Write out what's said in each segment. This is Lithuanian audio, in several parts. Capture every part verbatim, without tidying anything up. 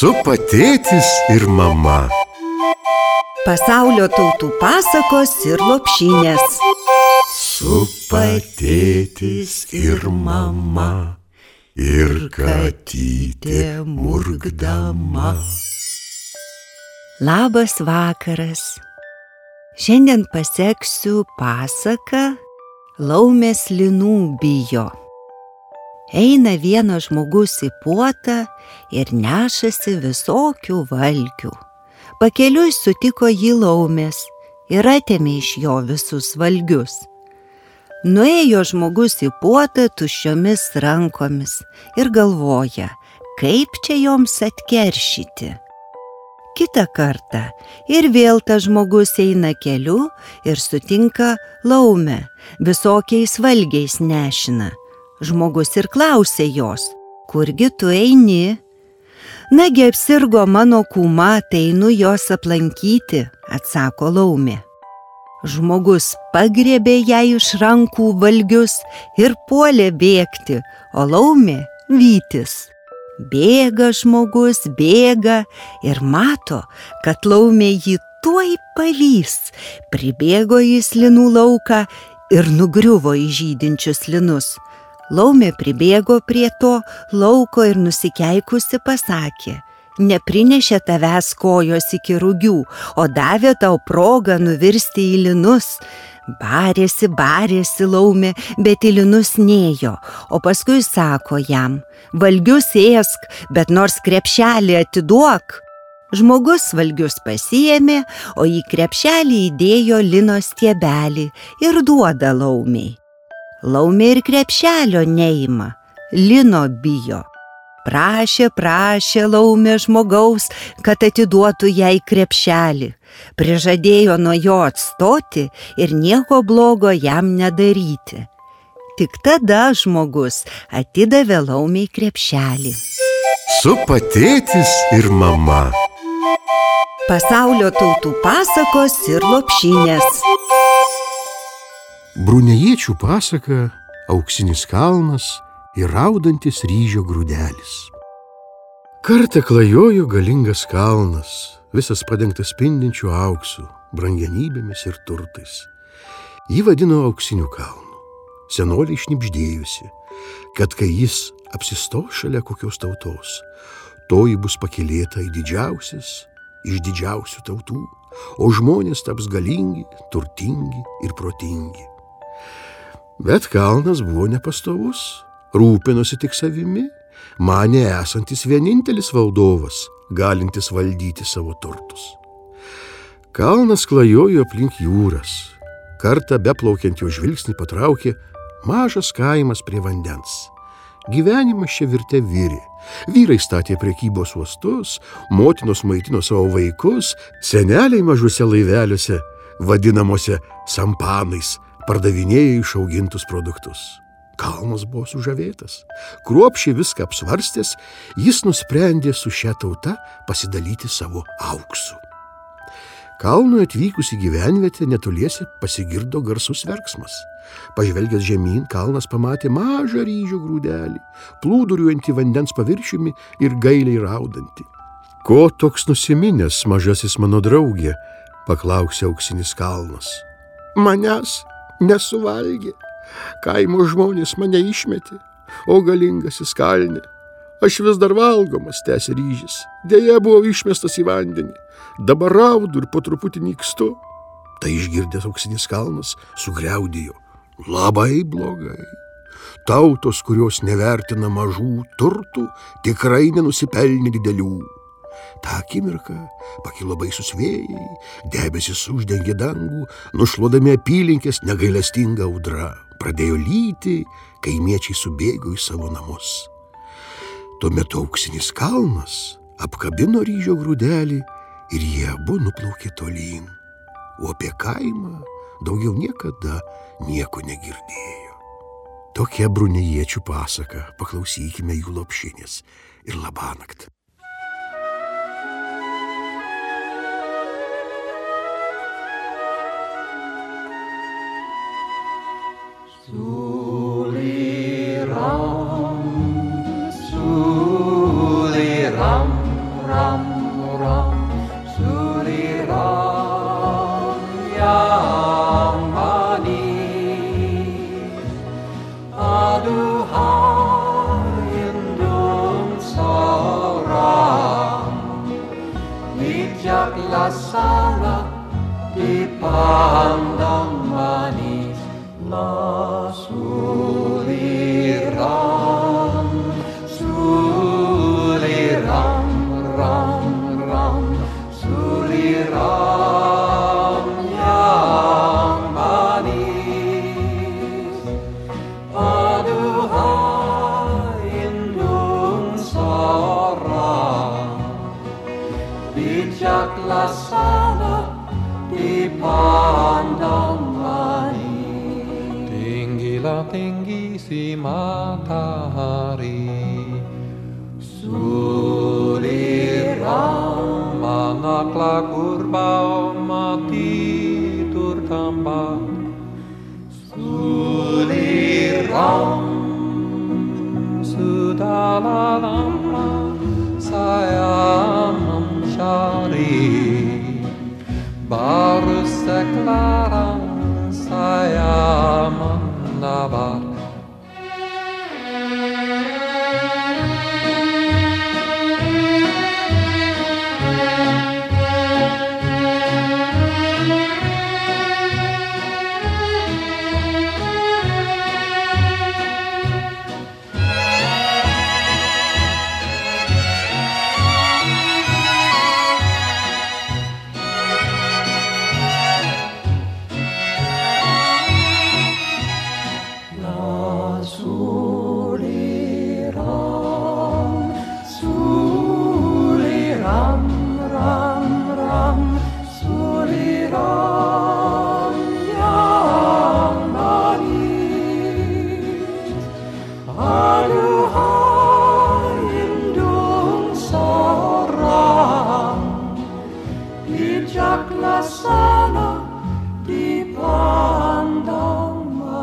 Supa tėtis ir mama. Pasaulio tautų pasakos ir lopšinės. Supa tėtis ir mama, ir katytė murkdama. Labas vakaras. Šiandien paseksiu pasaką Laumės linų bijo. Eina vienas žmogus į puotą ir nešasi visokių valgių. Pakeliui sutiko jį laumės ir atėmė iš jo visus valgius. Nuėjo žmogus į puotą tuščiomis rankomis ir galvoja, kaip čia joms atkeršyti. Kitą kartą ir vėl tas žmogus eina keliu ir sutinka laumę, visokiais valgiais nešina. Žmogus ir klausė jos, kurgi tu eini? Nagi apsirgo mano kūma, tai einu jos aplankyti, atsako laumė. Žmogus pagriebė jai iš rankų valgius ir puolė bėgti, o laumė vytis. Bėga žmogus, bėga ir mato, kad laumė jį tuoj pavys. Pribėgo jis linų lauką ir nugriuvo į žydinčius linus. Laumė pribėgo prie to lauko ir nusikeikusi pasakė, neprinešė tavęs kojos iki rugių, o davė tau progą nuvirsti į linus. Barėsi, barėsi laumė, bet į linus nėjo, o paskui sako jam, valgius ėsk, bet nors krepšelį atiduok. Žmogus valgius pasiėmė, o į krepšelį įdėjo lino stiebelį ir duoda laumei. Laumė ir krepšelio neima, lino bijo. Prašė, prašė laumė žmogaus, kad atiduotų jai krepšelį. Prižadėjo nuo jo atstoti ir nieko blogo jam nedaryti. Tik tada žmogus atidavė laumei krepšelį. Supa tėtis ir mama. Pasaulio tautų pasakos ir lopšinės. Brunėjiečių pasaka Auksinis kalnas ir raudantis ryžio grūdelis. Kartą klajojo galingas kalnas, visas padengtas spindinčiu auksu, brangenybėmis ir turtais. Jį vadino Auksiniu kalnu. Senoliai šnibždėjusi, kad kai jis apsistos šalia kokios tautos, toji bus pakylėta į didžiausias iš didžiausių tautų, o žmonės taps galingi, turtingi ir protingi. Bet kalnas buvo nepastovus, rūpinosi tik savimi, manė esantis vienintelis valdovas, galintis valdyti savo turtus. Kalnas klajojo aplink jūras. Kartą beplaukiant jo žvilgsnį patraukė mažas kaimas prie vandens. Gyvenimas čia virtė virė. Vyrai statė prekybos uostus, motinos maitino savo vaikus, seneliai mažuose laiveliuose, vadinamuose sampanais, pardavinėjo išaugintus produktus. Kalnas buvo sužavėtas. Kruopščiai viską apsvarstęs, jis nusprendė su šia tauta pasidalyti savo auksu. Kalnui atvykus į gyvenvietę netoliese pasigirdo garsus verksmas. Pažvelgęs žemyn, kalnas pamatė mažą ryžio grūdelį, plūduriuojantį vandens paviršiumi ir gailiai raudantį. Ko toks nusiminęs, mažasis mano draugė? Paklausė Auksinis kalnas. Manęs nesuvalgė. Kaimo žmonės mane išmetė, o galingasis kalne. Aš vis dar valgomas, tęsė ryžis. Deja, buvau išmestas į vandenį. Dabar raudu ir po truputį nykstu. Tai išgirdęs Auksinis kalnas sugriaudėjo. Labai blogai. Tautos, kurios nevertina mažų turtų, tikrai nenusipelnė didelių. Ta akimirka pakilo baisus vėjai, debesis uždengė dangų, nušluodami apylinkės negailestinga audra. Pradėjo lyti, kaimiečiai subėgo į savo namus. Tuo metu Auksinis kalnas apkabino ryžio grūdelį ir jie abu nuplaukė tolyn. O apie kaimą daugiau niekada nieko negirdėjo. Tokia brunėjiečių pasaka, paklausykime jų lopšinės ir labanakt. Suli ram, suli ram, ram. bijaksana dipandang manis, lah suliram, suliram, ram, ram, suliram yang manis. Aduhai indung seorang bijak laksana dipandang manis. Tinggilah tinggi si matahari, suliram manaklah kurbau mati tertambat. Suliram sudahlah lama saya mencari, baru sekarang saya mendapat. Suliram, suliram, ram, ram, suliram yang manis. Aduhai indung seorang bijak laksana dipandang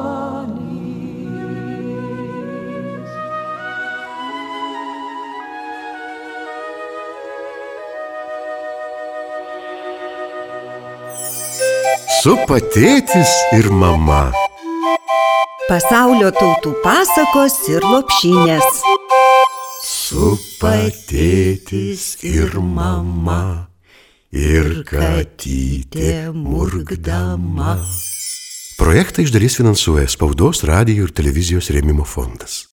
Supa tėtis ir mama. Pasaulio tautų pasakos ir lopšinės. Supa tėtis ir mama, ir katytė murkdama. Projektą iš dalies finansuoja Spaudos, radijo ir televizijos rėmimo fondas.